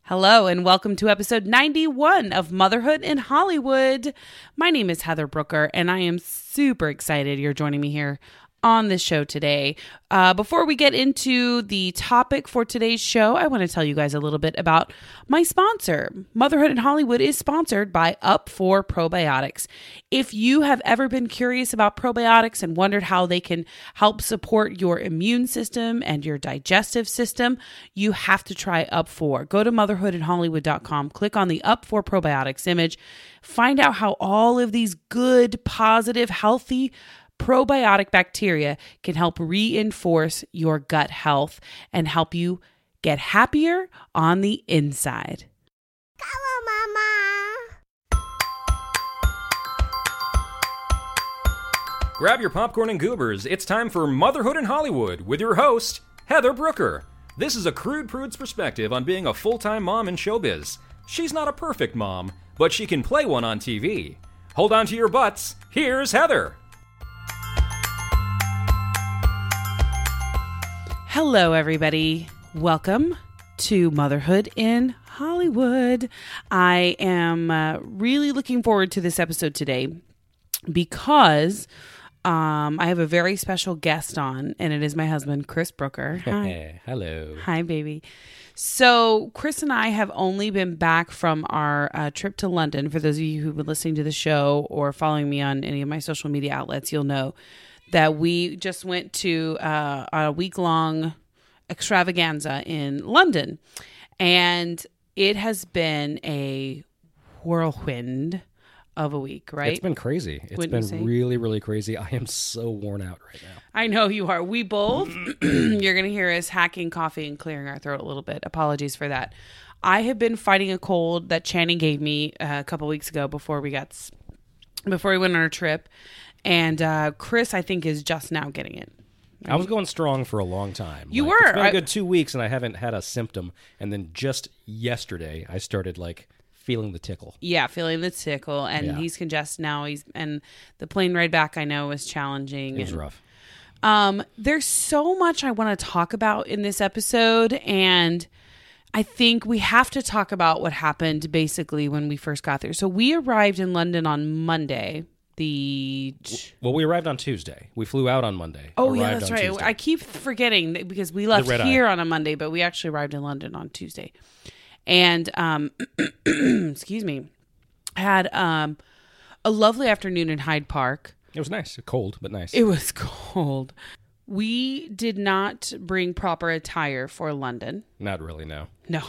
Hello and welcome to episode 91 of Motherhood in Hollywood. My name is Heather Brooker and I am super excited you're joining me here on this show today. Before we get into the topic for today's show, I want to tell you guys a little bit about my sponsor. Motherhood in Hollywood is sponsored by Up4 Probiotics. If you have ever been curious about probiotics and wondered how they can help support your immune system and your digestive system, you have to try Up4. Go to motherhoodinhollywood.com, click on the Up4 Probiotics image, find out how all of these good, positive, healthy probiotic bacteria can help reinforce your gut health and help you get happier on the inside. Come on, Mama. Grab your popcorn and goobers. It's time for Motherhood in Hollywood with your host, Heather Brooker. This is a crude prude's perspective on being a full-time mom in showbiz. She's not a perfect mom, but she can play one on TV. Hold on to your butts. Here's Heather. Hello, everybody. Welcome to Motherhood in Hollywood. I am really looking forward to this episode today because I have a very special guest on, and it is my husband, Chris Brooker. Hi. Hello. Hi, baby. So Chris and I have only been back from our trip to London. For those of you who've been listening to the show or following me on any of my social media outlets, you'll know that we just went to a week-long extravaganza in London. And it has been a whirlwind of a week, right? It's been crazy. It's been really, really crazy. I am so worn out right now. I know you are. We both, you're going to hear us hacking coffee and clearing our throat a little bit. Apologies for that. I have been fighting a cold that Channing gave me a couple weeks ago before we went on our trip. And Chris, I think, is just now getting it. I was going strong for a long time. You were. It's been a good 2 weeks, and I haven't had a symptom. And then just yesterday, I started, feeling the tickle. Yeah, feeling the tickle. And he's congested now. And the plane ride back, I know, was challenging. It was rough. There's so much I want to talk about in this episode. And I think we have to talk about what happened, basically, when we first got there. So we arrived in London on Monday. Well, we arrived on Tuesday. We flew out on Monday. Oh, yeah, that's right. Tuesday. I keep forgetting because we left here on a Monday, but we actually arrived in London on Tuesday. And, excuse me, had a lovely afternoon in Hyde Park. It was nice. Cold, but nice. It was cold. We did not bring proper attire for London. Not really, no. No.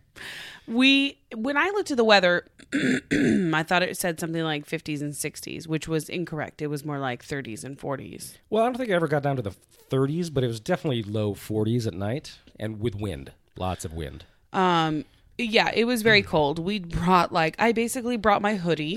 When I looked at the weather, I thought it said something like 50s and 60s, which was incorrect. It was more like 30s and 40s. Well, I don't think I ever got down to the 30s, but it was definitely low 40s at night and with wind. Lots of wind. Yeah, it was very cold. I basically brought my hoodie.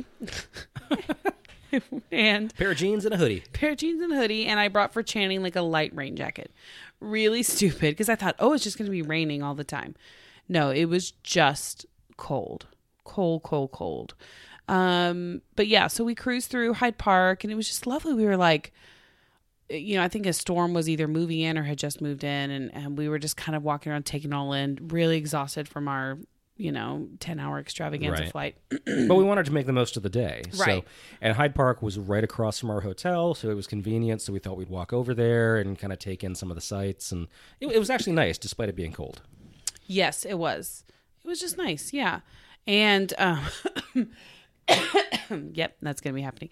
And pair of jeans and a hoodie. And I brought for Channing a light rain jacket. Really stupid, because I thought, it's just going to be raining all the time. No, it was just cold. Cold. But yeah, so we cruised through Hyde Park, and it was just lovely. We were I think a storm was either moving in or had just moved in, and we were just kind of walking around, taking it all in, really exhausted from our 10-hour extravaganza flight. But we wanted to make the most of the day. Right. And Hyde Park was right across from our hotel, so it was convenient. So we thought we'd walk over there and kind of take in some of the sights. And it was actually nice, despite it being cold. Yes, it was. It was just nice, yeah. And, yep, that's going to be happening.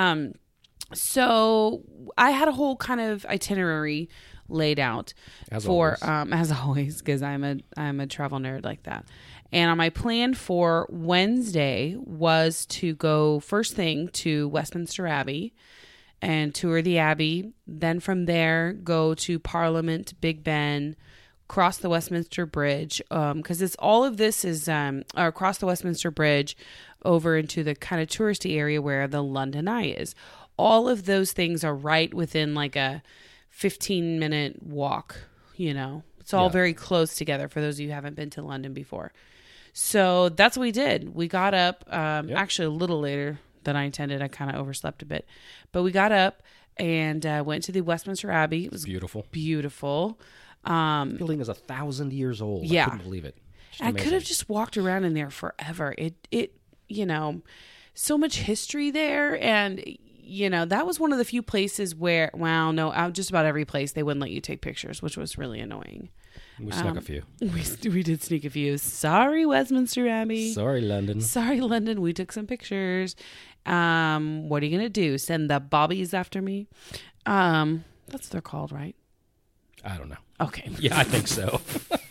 So I had a whole kind of itinerary laid out as always, because I'm a travel nerd like that. And my plan for Wednesday was to go first thing to Westminster Abbey and tour the Abbey. Then from there, go to Parliament, Big Ben, cross the Westminster Bridge, because all of this is across the Westminster Bridge over into the kind of touristy area where the London Eye is. All of those things are right within a 15-minute walk, It's all very close together for those of you who haven't been to London before. So that's what we did. We got up, actually a little later than I intended. I kind of overslept a bit. But we got up and went to the Westminster Abbey. It was beautiful. Beautiful. The building is 1,000 years old. Yeah. I couldn't believe it. I could have just walked around in there forever. It so much history there. And, that was one of the few places where, just about every place they wouldn't let you take pictures, which was really annoying. We snuck a few. We did sneak a few. Sorry, Westminster Abbey. Sorry, London. Sorry, London. We took some pictures. What are you going to do? Send the bobbies after me? That's what they're called, right? I don't know. Okay. Yeah, I think so.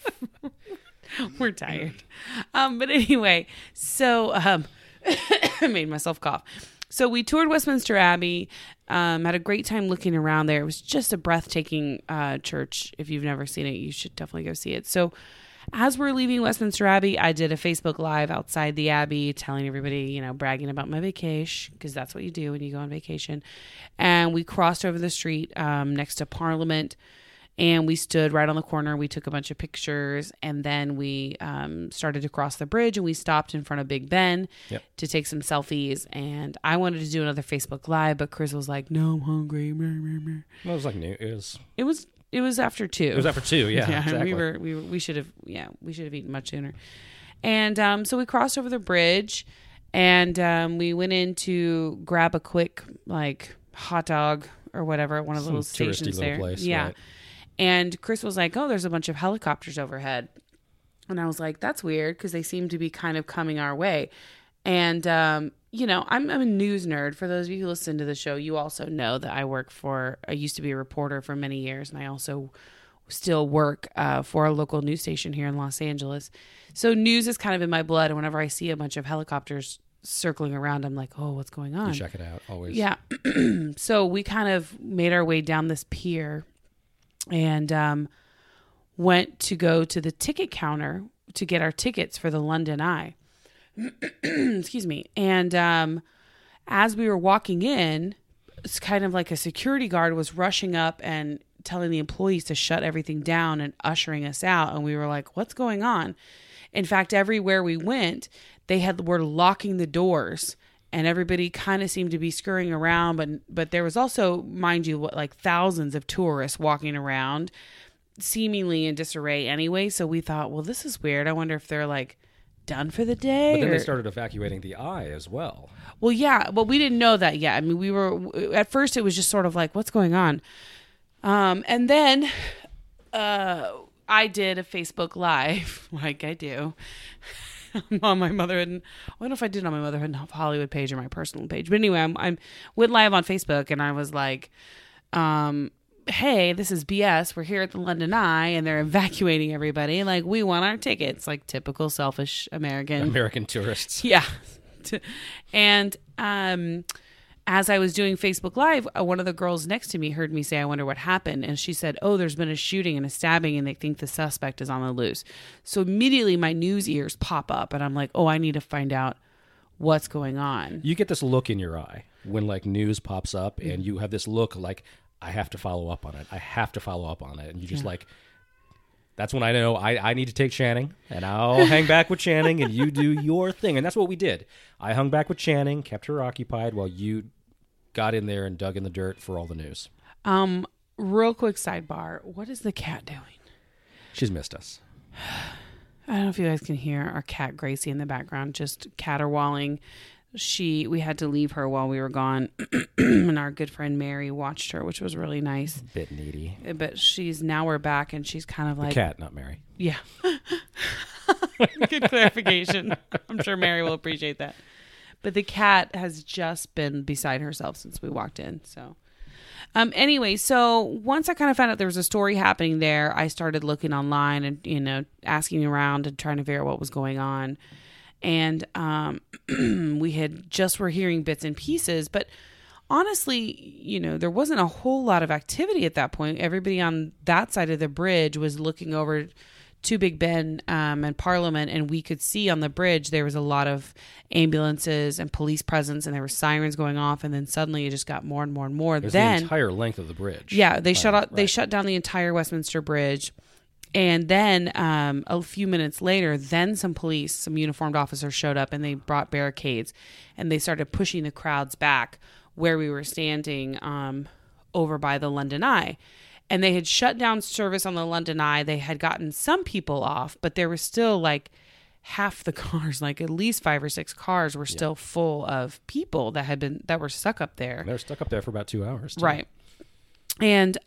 We're tired. But anyway, so I made myself cough. So we toured Westminster Abbey, had a great time looking around there. It was just a breathtaking church. If you've never seen it, you should definitely go see it. So as we're leaving Westminster Abbey, I did a Facebook Live outside the Abbey telling everybody, bragging about my vacation, because that's what you do when you go on vacation. And we crossed over the street next to Parliament, and we stood right on the corner. We took a bunch of pictures, and then we started to cross the bridge, and we stopped in front of Big Ben to take some selfies. And I wanted to do another Facebook Live, but Chris was like, "No, I'm hungry." Well, it was like new. It was after 2. It was after 2. Yeah, yeah. Exactly. We should have eaten much sooner. And so we crossed over the bridge, and we went in to grab a quick hot dog or whatever at one of the little stations there. Place, yeah. Right. And Chris was like, "Oh, there's a bunch of helicopters overhead." And I was like, "That's weird," because they seem to be kind of coming our way. And, I'm a news nerd. For those of you who listen to the show, you also know that I used to be a reporter for many years, and I also still work for a local news station here in Los Angeles. So news is kind of in my blood. And whenever I see a bunch of helicopters circling around, I'm like, "Oh, what's going on?" You check it out, always. Yeah. So we kind of made our way down this pier and went to go to the ticket counter to get our tickets for the London Eye. Excuse me. And as we were walking in, it's kind of like a security guard was rushing up and telling the employees to shut everything down and ushering us out. And we were like, "What's going on?" In fact, everywhere we went, were locking the doors. And everybody kind of seemed to be scurrying around, but there was also, mind you, thousands of tourists walking around, seemingly in disarray anyway. So we thought, well, this is weird. I wonder if they're done for the day. But then they started evacuating the Eye as well. Well, yeah, but we didn't know that yet. I mean, we were at first. It was just sort of like, what's going on? And then I did a Facebook Live, like I do. On my Motherhood, I don't know if I did on my Motherhood Hollywood page or my personal page, but anyway, I went live on Facebook, and I was like, "Hey, this is BS. We're here at the London Eye, and they're evacuating everybody. We want our tickets." Typical selfish American tourists. Yeah, and as I was doing Facebook Live, one of the girls next to me heard me say, "I wonder what happened." And she said, "Oh, there's been a shooting and a stabbing, and they think the suspect is on the loose." So immediately my news ears pop up, and I'm like, "Oh, I need to find out what's going on." You get this look in your eye when news pops up, and you have this look like, I have to follow up on it. I have to follow up on it. And you just that's when I know I need to take Channing, and I'll hang back with Channing, and you do your thing. And that's what we did. I hung back with Channing, kept her occupied while you got in there and dug in the dirt for all the news. Real quick sidebar. What is the cat doing? She's missed us. I don't know if you guys can hear our cat Gracie in the background, just caterwauling. We had to leave her while we were gone, and our good friend Mary watched her, which was really nice. Bit needy. But now we're back, and she's kind of like... The cat, not Mary. Yeah. Good clarification. I'm sure Mary will appreciate that. But the cat has just been beside herself since we walked in. So anyway, so once I kind of found out there was a story happening there, I started looking online and, asking around and trying to figure out what was going on. And we're hearing bits and pieces, but honestly, there wasn't a whole lot of activity at that point. Everybody on that side of the bridge was looking over to Big Ben and Parliament, and we could see on the bridge there was a lot of ambulances and police presence, and there were sirens going off, and then suddenly it just got more and more and more. There's the entire length of the bridge. Yeah, they shut down the entire Westminster Bridge. And then a few minutes later, some uniformed officers showed up, and they brought barricades, and they started pushing the crowds back where we were standing over by the London Eye. and they had shut down service on the London Eye. They had gotten some people off, but there was still like half the cars, like at least 5 or 6 cars were still full of people that were stuck up there. They're stuck up there for about 2 hours. Too. Right. And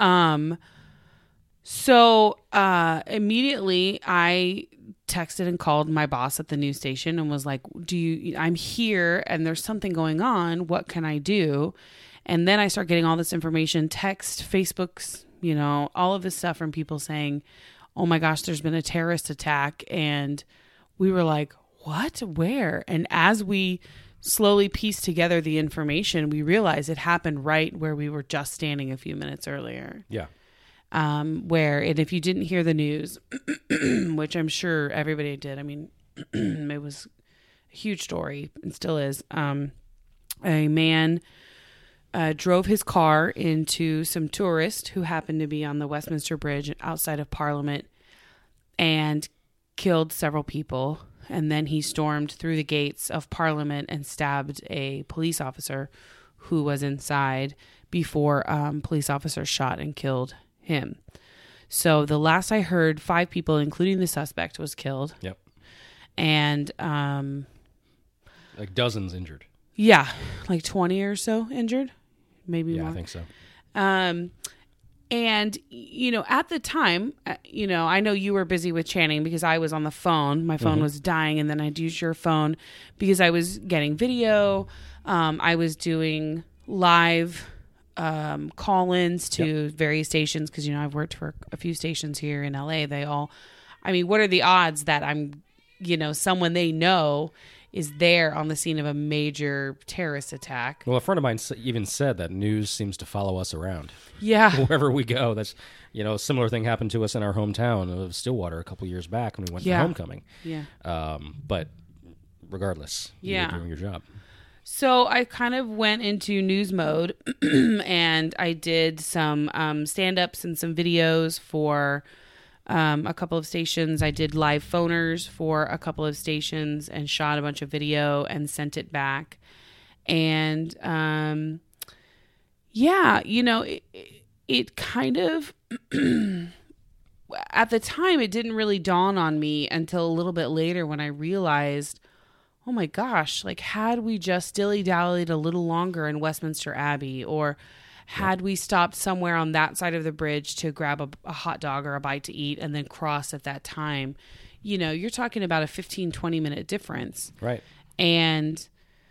so immediately I texted and called my boss at the news station and was like, I'm here and there's something going on. What can I do? And then I start getting all this information, text, Facebooks, all of this stuff from people saying, oh my gosh, there's been a terrorist attack. And we were like, what? Where? And as we slowly pieced together the information, we realized it happened right where we were just standing a few minutes earlier. Yeah. And if you didn't hear the news, which I'm sure everybody did, I mean, it was a huge story and still is. A man drove his car into some tourists who happened to be on the Westminster Bridge outside of Parliament and killed several people. And then he stormed through the gates of Parliament and stabbed a police officer who was inside before police officers shot and killed him. So the last I heard, 5 people, including the suspect, was killed. Yep. And like dozens injured. Yeah, like 20 or so injured, maybe more. I think so. And, at the time, I know you were busy with Channing because I was on the phone. My phone was dying, and then I'd use your phone because I was getting video. I was doing live call-ins to various stations because, I've worked for a few stations here in LA. What are the odds that I'm, someone they know is there on the scene of a major terrorist attack? Well, a friend of mine even said that news seems to follow us around. Yeah. Wherever we go. That's, a similar thing happened to us in our hometown of Stillwater a couple years back when we went to homecoming. Yeah. But regardless, you're doing your job. So I kind of went into news mode and I did some stand-ups and some videos for a couple of stations. I did live phoners for a couple of stations and shot a bunch of video and sent it back. And it kind of at the time it didn't really dawn on me until a little bit later when I realized, oh my gosh, like had we just dilly-dallied a little longer in Westminster Abbey, or had we stopped somewhere on that side of the bridge to grab a hot dog or a bite to eat and then cross at that time, you're talking about a 15, 20-minute difference. Right. And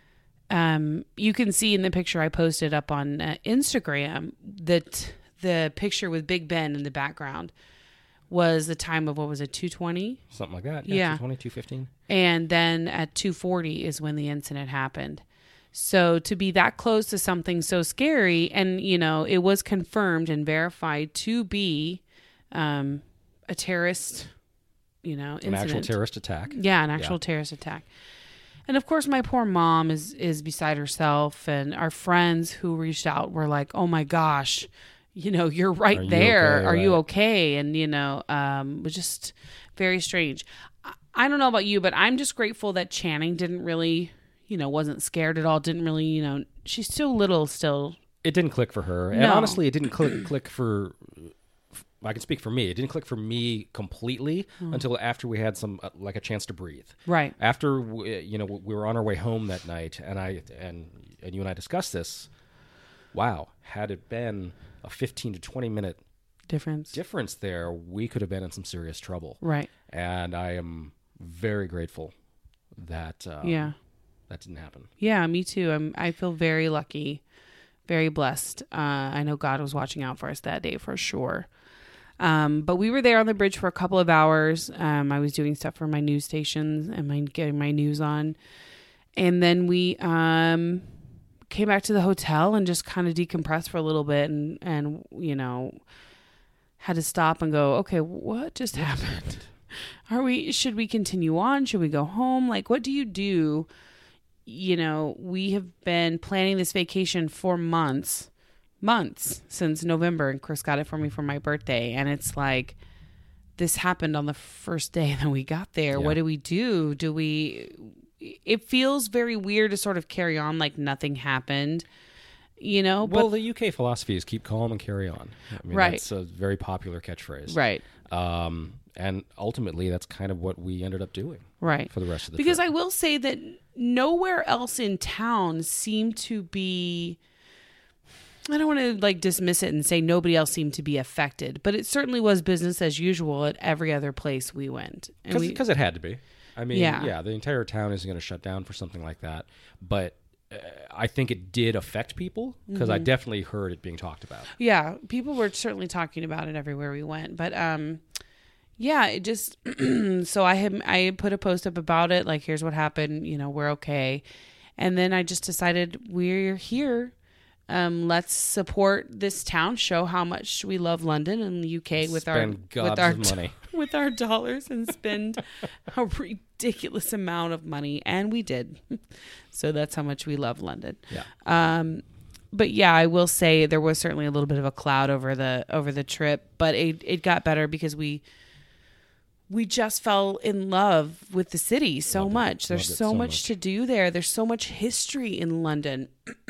you can see in the picture I posted up on Instagram that the picture with Big Ben in the background was the time of, 2:20? Something like that. Yeah. 2:20, 2:15. And then at 2:40 is when the incident happened. So to be that close to something so scary, and, it was confirmed and verified to be a terrorist, incident. An actual terrorist attack. Yeah, an actual terrorist attack. And of course, my poor mom is beside herself, and our friends who reached out were like, oh my gosh, you're right there. Are you okay? And, it was just very strange. I don't know about you, but I'm just grateful that Channing didn't really, wasn't scared at all. Didn't really, she's still little still. It didn't click for her. And honestly, it didn't click for, I can speak for me. It didn't click for me completely until after we had some, like a chance to breathe. Right. After, we were on our way home that night and you and I discussed this. Wow. Had it been a 15 to 20 minute difference there, we could have been in some serious trouble. Right. And I am very grateful that that didn't happen. Yeah, me too. I feel very lucky, very blessed. I know God was watching out for us that day for sure. But we were there on the bridge for a couple of hours. I was doing stuff for my news stations and getting my news on. And then we came back to the hotel and just kind of decompressed for a little bit and had to stop and go, okay, what just happened? Should we continue on? Should we go home? Like, what do you do? We have been planning this vacation for months since November, and Chris got it for me for my birthday. And it's like, this happened on the first day that we got there. Yeah. What do we do? It feels very weird to sort of carry on like nothing happened. you know. Well, the UK philosophy is keep calm and carry on. I mean, Right. It's a very popular catchphrase. Right. And ultimately, that's kind of what we ended up doing. Right. For the rest of the Because trip. I will say that nowhere else in town seemed to be, I don't want to like dismiss it and say nobody else seemed to be affected, but it certainly was business as usual at every other place we went. Because it had to be. I mean, Yeah. yeah, the entire town isn't going to shut down for something like that. But I think it did affect people because I definitely heard it being talked about. Yeah, people were certainly talking about it everywhere we went, but yeah, it just so I had put a post up about it, like here's what happened, you know, we're okay, and then I just decided we're here. Let's support this town, show how much we love London and the UK with our money. with our dollars, and spend a ridiculous amount of money, and we did. So that's how much we love London. Yeah. But yeah, I will say there was certainly a little bit of a cloud over the trip, but it got better because we just fell in love with the city so much. There's so much to do there. There's so much history in London.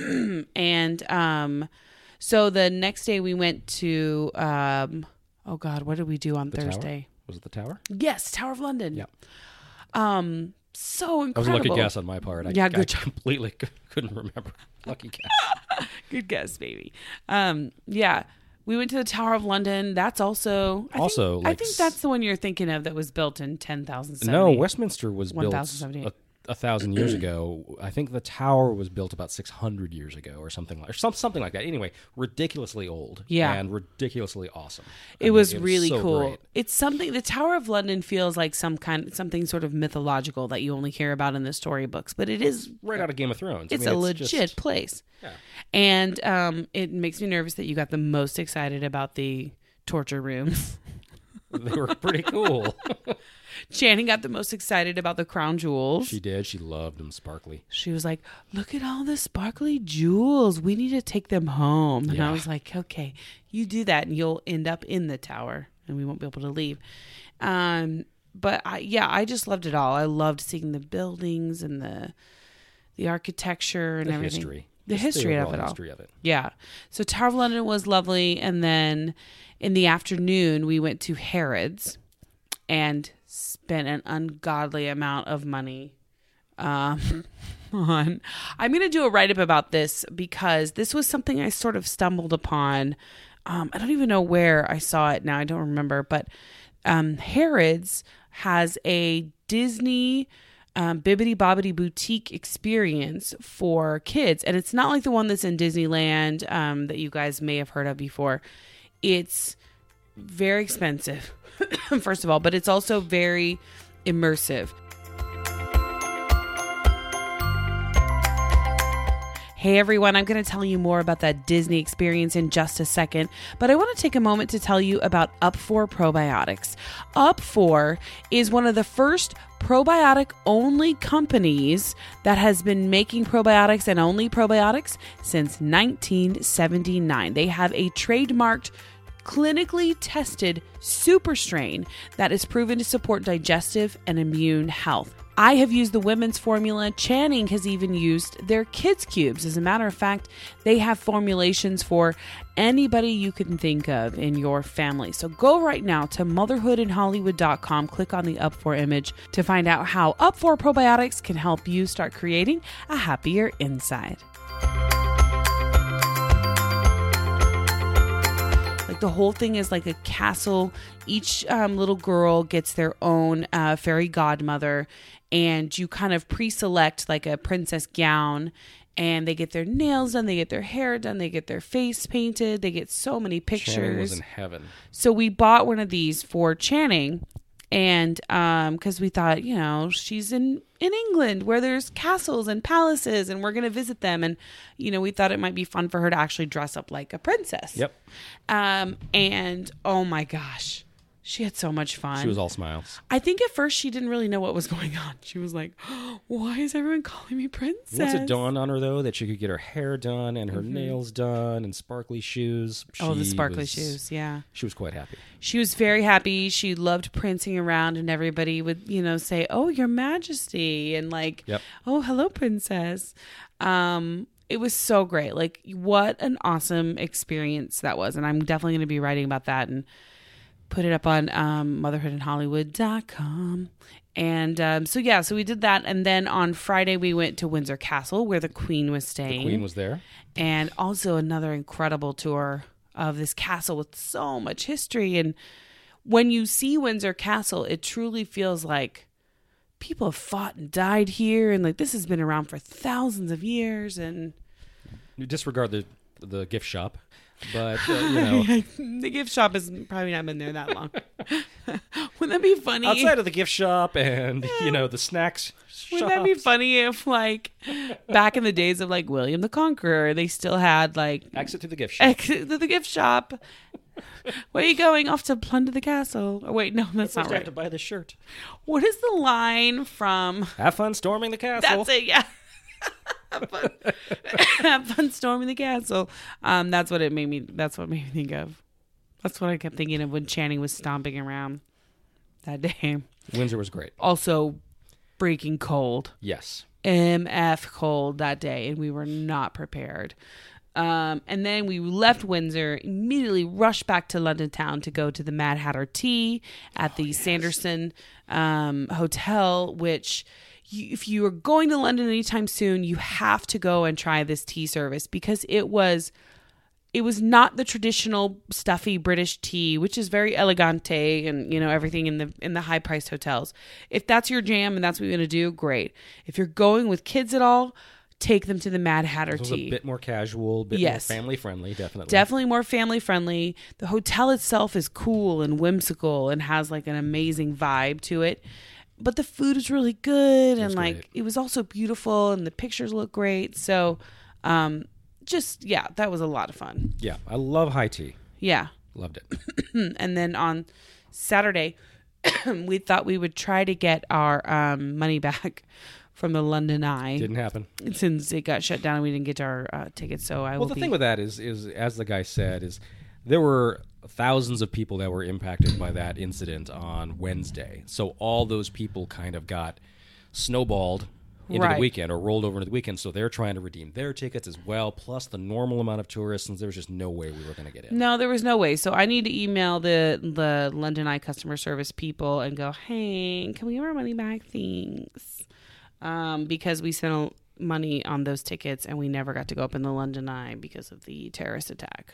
And so the next day we went to, oh God, what did we do on Thursday? Tower? Was it the Tower? Yes, Tower of London. Yeah. So incredible. That was a lucky guess on my part. Yeah, I good job. completely couldn't remember. Lucky guess. Good guess, baby. Yeah. We went to the Tower of London. That's also I think that's the one you're thinking of that was built in 10,070. No, Westminster was built 1078. 1,000 years ago. I think the Tower was built about 600 years ago or something like that. Anyway, ridiculously old. Yeah. And ridiculously awesome. It was really so cool. great. It's something. The Tower of London feels like something sort of mythological that you only hear about in the storybooks, but it is Right out of Game of Thrones. It's a legit place. Yeah. And it makes me nervous that you got the most excited about the torture rooms. They were pretty cool. Channing got the most excited about the crown jewels. She did. She loved them sparkly. She was like, look at all the sparkly jewels. We need to take them home. And Yeah. I was like, okay, you do that and you'll end up in the tower and we won't be able to leave. But I just loved it all. I loved seeing the buildings and the architecture and everything. History. The Just history of overall it all. history of it. Yeah. So Tower of London was lovely. And then in the afternoon, we went to Harrods and spent an ungodly amount of money on. I'm going to do a write-up about this because this was something I sort of stumbled upon. I don't even know where I saw it now. I don't remember. But Harrods has a Disney Bibbidi Bobbidi Boutique experience for kids. And it's not like the one that's in Disneyland that you guys may have heard of before. It's very expensive, first of all, but it's also very immersive. Hey everyone, I'm going to tell you more about that Disney experience in just a second, but I want to take a moment to tell you about Up4 Probiotics. Up4 is one of the first probiotic-only companies that has been making probiotics and only probiotics since 1979. They have a trademarked, clinically tested super strain that is proven to support digestive and immune health. I have used the women's formula. Channing has even used their kids' cubes. As a matter of fact, they have formulations for anybody you can think of in your family. So go right now to motherhoodinhollywood.com, click on the Up4 image to find out how Up4 Probiotics can help you start creating a happier inside. Like the whole thing is like a castle. Each little girl gets their own fairy godmother, and you kind of pre-select like a princess gown, and they get their nails done, they get their hair done, they get their face painted, they get so many pictures. Channing was in heaven. So we bought one of these for Channing, and because we thought, you know, she's in England where there's castles and palaces, and we're going to visit them, and you know, we thought it might be fun for her to actually dress up like a princess. Yep. And oh my gosh, she had so much fun. She was all smiles. I think at first she didn't really know what was going on. She was like, why is everyone calling me princess? Once it dawned on her, though, that she could get her hair done and her nails done and sparkly shoes. The sparkly shoes, yeah. She was quite happy. She was very happy. She loved prancing around, and everybody would, you know, say, oh, your majesty, and like, Yep. oh, hello, princess. It was so great. Like, what an awesome experience that was. And I'm definitely going to be writing about that and put it up on motherhoodandhollywood.com. And so we did that. And then on Friday, we went to Windsor Castle where the Queen was staying. The Queen was there. And also another incredible tour of this castle with so much history. And when you see Windsor Castle, it truly feels like people have fought and died here. And like this has been around for thousands of years. And you disregard the gift shop. But, the gift shop has probably not been there that long. Wouldn't that be funny? Outside of the gift shop and, the snacks Wouldn't that be funny if, like, back in the days of, like, William the Conqueror, they still had, like... Exit to the gift shop. Exit to the gift shop. Where are you going? Off to plunder the castle. Oh, wait, no, that's not right. I have to buy this shirt. What is the line from... Have fun storming the castle. That's it, yeah. Have fun storming the castle. That's what made me think of. That's what I kept thinking of when Channing was stomping around that day. Windsor was great. Also, freaking cold. Yes. MF cold that day, and we were not prepared. And then we left Windsor, immediately rushed back to London town to go to the Mad Hatter Tea at the Sanderson Hotel, which... if you are going to London anytime soon, you have to go and try this tea service because it was not the traditional stuffy British tea, which is very elegante and everything in the high priced hotels. If that's your jam and that's what you're going to do, great. If you're going with kids at all, take them to the Mad Hatter Tea. Tea. A bit more casual, more family friendly, definitely. Definitely more family friendly. The hotel itself is cool and whimsical and has like an amazing vibe to it. But the food is really good and like it was also beautiful and the pictures look great. So that was a lot of fun. Yeah, I love high tea. Yeah. Loved it. And then on Saturday, we thought we would try to get our money back from the London Eye. Didn't happen. Since it got shut down and we didn't get our tickets. So the thing with that is as the guy said, is there were thousands of people that were impacted by that incident on Wednesday. So all those people kind of got snowballed into the weekend or rolled over into the weekend. So they're trying to redeem their tickets as well, plus the normal amount of tourists. And there was just no way we were going to get in. No, there was no way. So I need to email the London Eye customer service people and go, hey, can we have our money back? Thanks. Because we spent money on those tickets and we never got to go up in the London Eye because of the terrorist attack.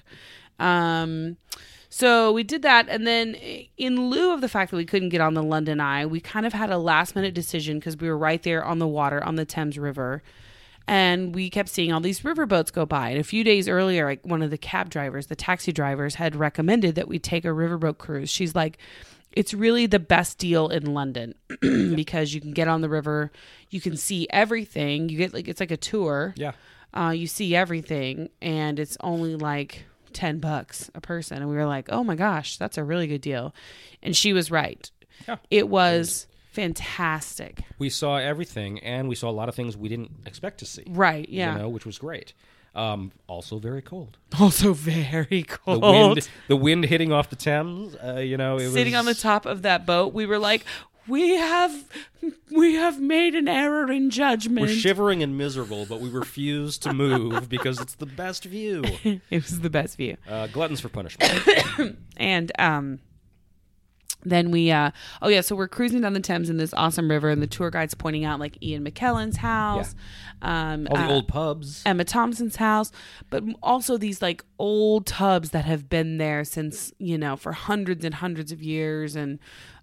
So we did that, and then in lieu of the fact that we couldn't get on the London Eye, we kind of had a last-minute decision because we were right there on the water, on the Thames River, and we kept seeing all these river boats go by. And a few days earlier, like one of the taxi drivers, had recommended that we take a riverboat cruise. She's like, it's really the best deal in London because you can get on the river, you can see everything. You get it's like a tour. Yeah. You see everything, and it's only like $10 a person. And we were like, oh my gosh, that's a really good deal. And she was right. Yeah. It was fantastic. We saw everything, and we saw a lot of things we didn't expect to see. Right, yeah. Which was great. Also very cold. Also very cold. The wind hitting off the Thames, it was... Sitting on the top of that boat, we were like, we have made an error in judgment. We're shivering and miserable, but we refuse to move because it's the best view. It was the best view. Gluttons for punishment. And then we, so we're cruising down the Thames in this awesome river, and the tour guide's pointing out like Ian McKellen's house, all the old pubs, Emma Thompson's house, but also these like old tubs that have been there since for hundreds and hundreds of years, and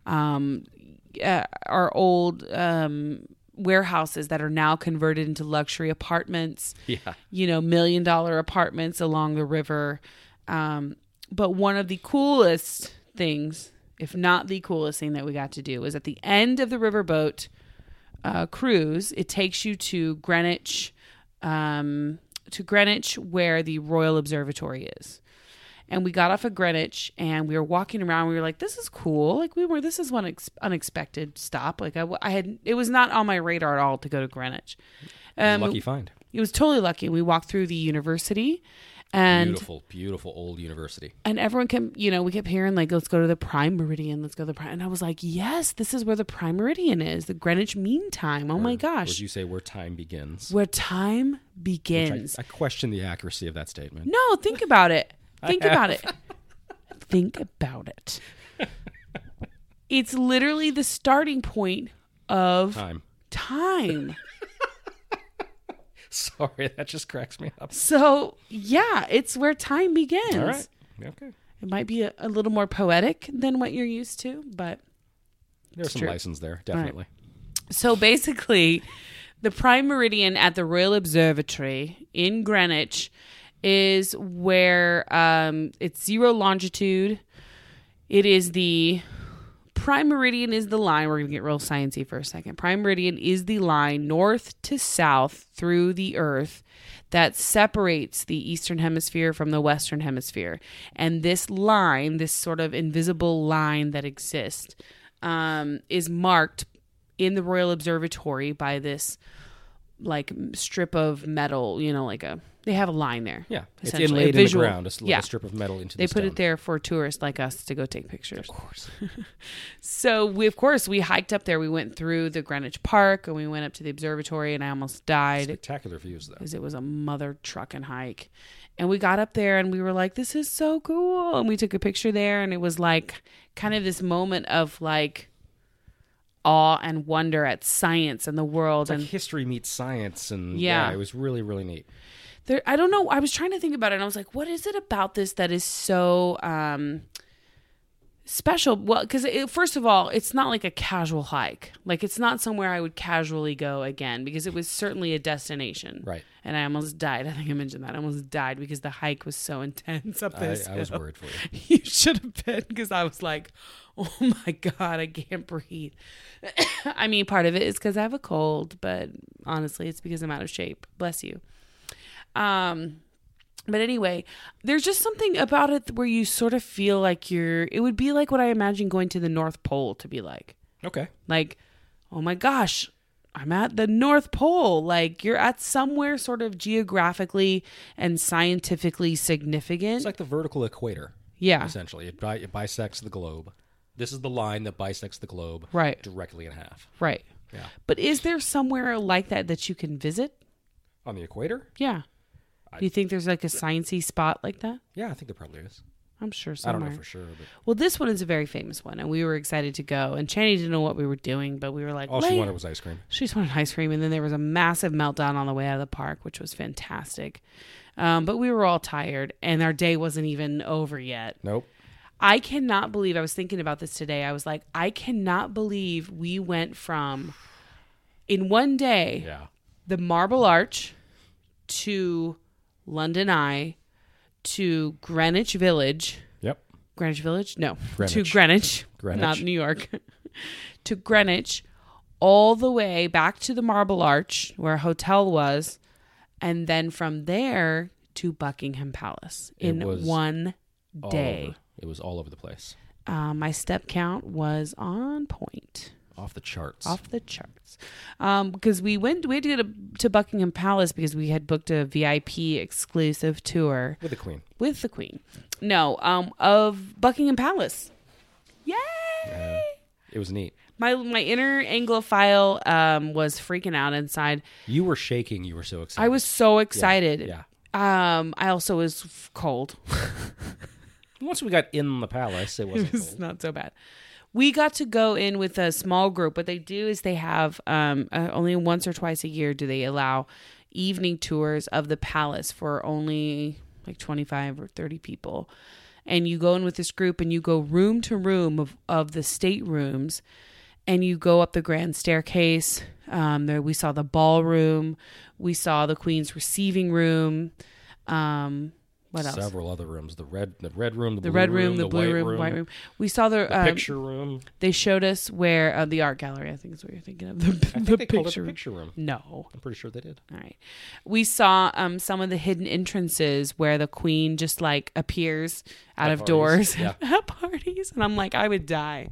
our old warehouses that are now converted into luxury apartments. Yeah, $1 million apartments along the river. But one of the coolest things, if not the coolest thing that we got to do, was at the end of the riverboat cruise. It takes you to Greenwich, where the Royal Observatory is. And we got off of Greenwich and we were walking around. We were like, this is cool. Like this is one unexpected stop. Like it was not on my radar at all to go to Greenwich. Lucky find. It was totally lucky. We walked through the university And beautiful old university. And everyone we kept hearing like, let's go to the Prime Meridian. Let's go to the Prime. And I was like, yes, this is where the Prime Meridian is. The Greenwich Mean Time. Oh my gosh. Would you say where time begins? Where time begins. I question the accuracy of that statement. No, think about it. Think about it. Think about it. It's literally the starting point of time. Sorry, that just cracks me up. So, yeah, it's where time begins. All right. Okay. It might be a little more poetic than what you're used to, but there's some license there, definitely. Right. So, basically, the Prime Meridian at the Royal Observatory in Greenwich is where it's 0 longitude. It is the Prime Meridian is the line. We're going to get real sciencey for a second. Prime Meridian is the line north to south through the Earth that separates the Eastern Hemisphere from the Western Hemisphere. And this line, this sort of invisible line that exists, is marked in the Royal Observatory by this like strip of metal, they have a line there. Yeah, it's inlaid in the ground. It's like a strip of metal into the stone. They put it there for tourists like us to go take pictures. Of course. So, we hiked up there. We went through the Greenwich Park, and we went up to the observatory, and I almost died. Spectacular views, though. Because it was a mother trucking hike. And we got up there, and we were like, this is so cool. And we took a picture there, and it was like kind of this moment of like awe and wonder at science and the world. It's and like history meets science. And yeah, it was really, really neat. I don't know. I was trying to think about it, and I was like, what is it about this that is so special? Well, because first of all, it's not like a casual hike. Like, it's not somewhere I would casually go again, because it was certainly a destination. Right. And I almost died. I think I mentioned that. I almost died because the hike was so intense up this I was worried for you. You should have been, because I was like, oh my God, I can't breathe. I mean, part of it is because I have a cold, but honestly, it's because I'm out of shape. Bless you. But anyway, there's just something about it where you sort of feel like it would be like what I imagine going to the North Pole to be like. Okay. Like, oh my gosh, I'm at the North Pole. Like, you're at somewhere sort of geographically and scientifically significant. It's like the vertical equator. Yeah. Essentially. It bisects the globe. This is the line that bisects the globe. Right. Directly in half. Right. Yeah. But is there somewhere like that you can visit? On the equator? Yeah. Do you think there's like a sciencey spot like that? Yeah, I think there probably is. I'm sure somewhere. I don't know for sure. But... Well, this one is a very famous one, and we were excited to go. And Channy didn't know what we were doing, but we were like, all she wanted was ice cream. She just wanted ice cream, and then there was a massive meltdown on the way out of the park, which was fantastic. But we were all tired, and our day wasn't even over yet. Nope. I cannot believe, I was thinking about this today. I was like, I cannot believe we went from, in one day, the Marble Arch to London Eye to Greenwich Village. Yep. Greenwich Village? No. Greenwich. To Greenwich. Not New York. To Greenwich, all the way back to the Marble Arch, where a hotel was, and then from there to Buckingham Palace in one day. It was all over the place. My step count was on point. Off the charts. Because we had to go to Buckingham Palace because we had booked a VIP exclusive tour. With the Queen. No, of Buckingham Palace. Yay! It was neat. My inner Anglophile was freaking out inside. You were shaking. You were so excited. I was so excited. Yeah. I also was cold. Once we got in the palace, it wasn't cold. Not so bad. We got to go in with a small group. What they do is they have only once or twice a year do they allow evening tours of the palace for only like 25 or 30 people. And you go in with this group and you go room to room of the staterooms, and you go up the grand staircase. There we saw the ballroom. We saw the Queen's receiving room. What else? Several other rooms. The red room, the red room, the blue room, the white room. We saw the picture room. They showed us where the art gallery, I think is what you're thinking of. They called it the picture room. No. I'm pretty sure they did. All right. We saw some of the hidden entrances where the Queen just like appears out of doors at parties. And I'm like, I would die.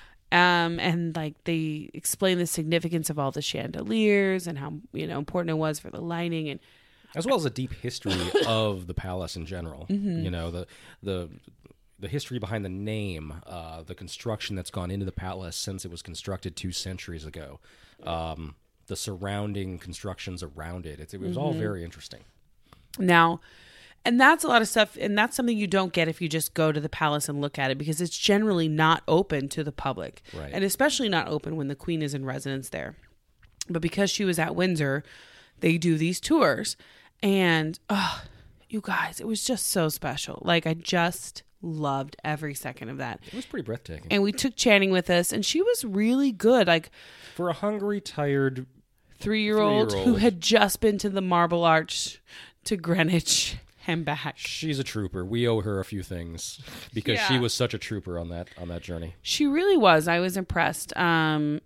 And like they explain the significance of all the chandeliers and how important it was for the lighting, and as well as a deep history of the palace in general. Mm-hmm. You know, the history behind the name, the construction that's gone into the palace since it was constructed 2 centuries ago, the surrounding constructions around it. It was all very interesting. Now, and that's a lot of stuff, and that's something you don't get if you just go to the palace and look at it, because it's generally not open to the public, Right. and especially not open when the queen is in residence there. But because she was at Windsor, they do these tours, and you guys, it was just so special. Like, I just loved every second of that. It was pretty breathtaking. And we took Channing with us, and she was really good. Like, For a hungry, tired 3-year-old who had just been to the Marble Arch, to Greenwich and back. She's a trooper. We owe her a few things because she was such a trooper on that journey. She really was. I was impressed. And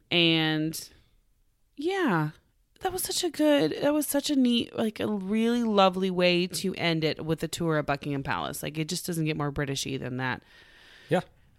yeah, that was such a neat, like a really lovely way to end it with a tour of Buckingham Palace. Like, it just doesn't get more Britishy than that. Yeah.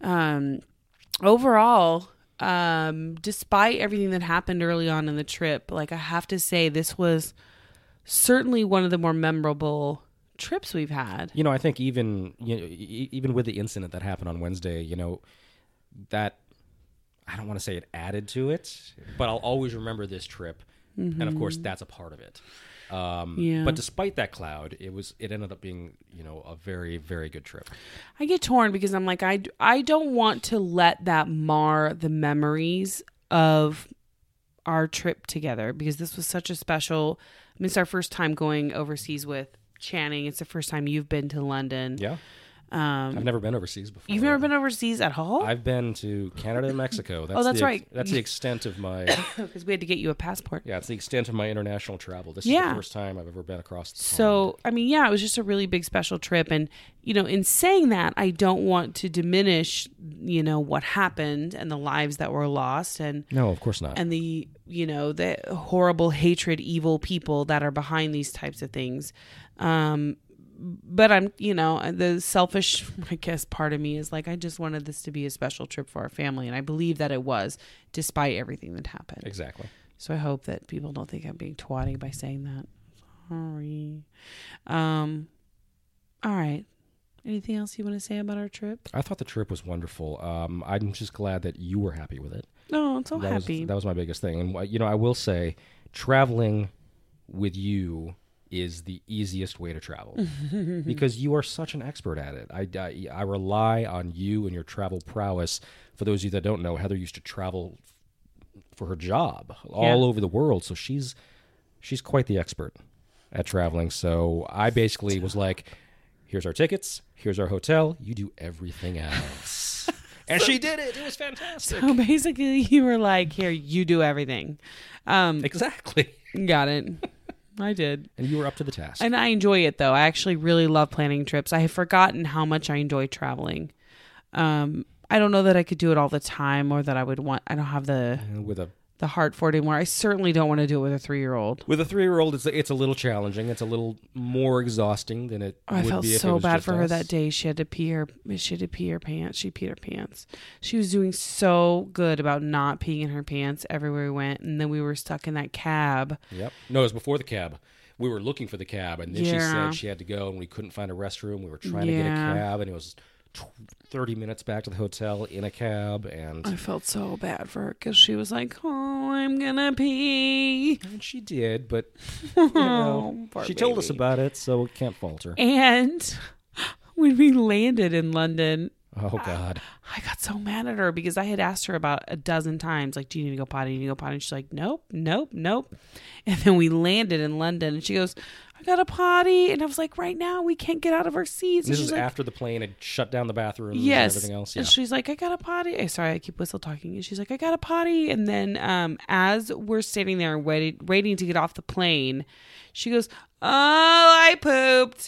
Overall, despite everything that happened early on in the trip, like, I have to say this was certainly one of the more memorable trips we've had. You know, I think even with the incident that happened on Wednesday, you know, that I don't want to say it added to it, but I'll always remember this trip, and of course that's a part of it. But despite that cloud, it ended up being, you know, a very, very good trip. I get torn because I'm like, I don't want to let that mar the memories of our trip together, because this was such a special. I mean, it's our first time going overseas with Channing. It's the first time you've been to London. Yeah. I've never been overseas before. You've never been overseas at all? I've been to Canada and Mexico. That's right. That's the extent of my... Because we had to get you a passport. Yeah, it's the extent of my international travel. This is the first time I've ever been across the pond. So, I mean, yeah, it was just a really big, special trip. And, you know, in saying that, I don't want to diminish, you know, what happened and the lives that were lost. And no, of course not. And the, you know, the horrible hatred, evil people that are behind these types of things. But I'm, you know, the selfish, I guess, part of me is like, I just wanted this to be a special trip for our family. And I believe that it was, despite everything that happened. Exactly. So I hope that people don't think I'm being twatty by saying that. Sorry. All right. Anything else you want to say about our trip? I thought the trip was wonderful. I'm just glad that you were happy with it. No, I'm so happy. That was my biggest thing. And, you know, I will say, traveling with you is the easiest way to travel because you are such an expert at it. I rely on you and your travel prowess. For those of you that don't know, Heather used to travel for her job all over the world, so she's quite the expert at traveling. So I basically was like, here's our tickets, here's our hotel, you do everything else. And she did it. It was fantastic. So basically you were like, here, you do everything. Exactly. Got it. I did. And you were up to the task. And I enjoy it, though. I actually really love planning trips. I have forgotten how much I enjoy traveling. I don't know that I could do it all the time, or that I would want. I don't have the heart for it anymore. I certainly don't want to do it with a 3-year-old. With a 3-year-old, it's a little challenging. It's a little more exhausting than it would be if it was I felt so bad for her us. that day. She had to pee her pants. She peed her pants. She was doing so good about not peeing in her pants everywhere we went, and then we were stuck in that cab. Yep. No, it was before the cab. We were looking for the cab, and then she said she had to go, and we couldn't find a restroom. We were trying to get a cab, and it was 30 minutes back to the hotel in a cab, and I felt so bad for her because she was like, "Oh, I'm gonna pee," and she did, but you know, she told us about it, so we can't fault her. And when we landed in London, oh God, I got so mad at her because I had asked her about a dozen times, like, "Do you need to go potty? Do you need to go potty?" And she's like, "Nope, nope, nope." And then we landed in London, and she goes, "I got a potty," and I was like, "Right now, we can't get out of our seats." This is like, after the plane had shut down the bathrooms and everything else. Yeah. And she's like, "I got a potty." Sorry, I keep whistle talking. And she's like, "I got a potty." And then as we're standing there waiting to get off the plane, she goes, "Oh, I pooped.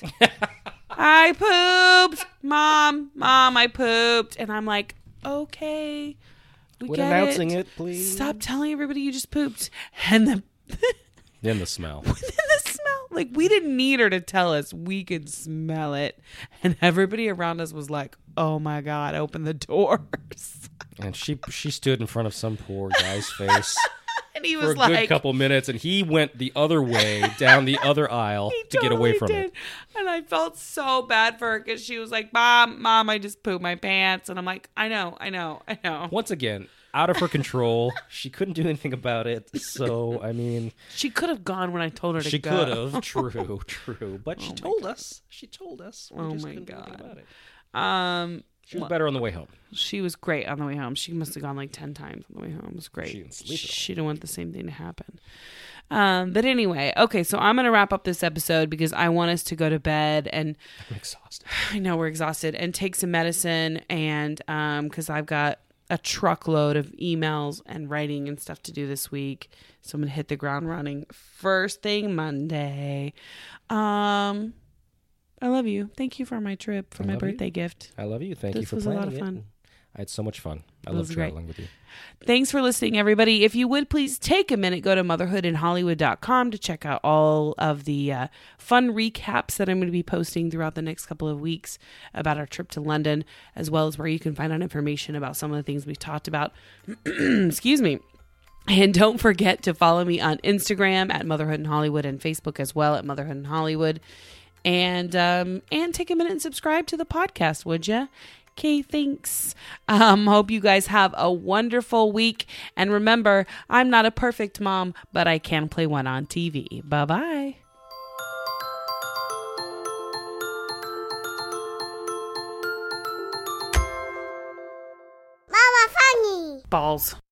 I pooped. Mom, I pooped." And I'm like, "Okay, we Quit get announcing it, please. Stop telling everybody you just pooped." And then the smell. Like, we didn't need her to tell us. We could smell it. And everybody around us was like, "Oh my God, open the doors." And she stood in front of some poor guy's face And he for was a good couple minutes, and he went the other way down the other aisle to get away from it. And I felt so bad for her because she was like, Mom, I just pooped my pants. And I'm like, I know. Once again, out of her control. She couldn't do anything about it. So, I mean... She could have gone when I told her to go. She could have. True. But she told us. Oh, my God. About it. She was better on the way home. She was great on the way home. She must have gone like 10 times on the way home. It was great. She didn't sleep at all. She didn't want the same thing to happen. But anyway, okay, so I'm going to wrap up this episode because I want us to go to bed. And I'm exhausted. I know we're exhausted. And take some medicine. And because I've got a truckload of emails and writing and stuff to do this week. So I'm going to hit the ground running first thing Monday. I love you. Thank you for my trip, for my birthday gift. I love you. Thank you for planning it. This was a lot of fun. I had so much fun. I love traveling with you. Thanks for listening, everybody. If you would please take a minute, go to motherhoodinhollywood.com to check out all of the fun recaps that I'm going to be posting throughout the next couple of weeks about our trip to London, as well as where you can find out information about some of the things we've talked about. Excuse me. And don't forget to follow me on Instagram at Motherhood in Hollywood and Facebook as well at Motherhood in Hollywood. And take a minute and subscribe to the podcast, would you? Okay, thanks. Hope you guys have a wonderful week. And remember, I'm not a perfect mom, but I can play one on TV. Bye-bye. Mama funny. Balls.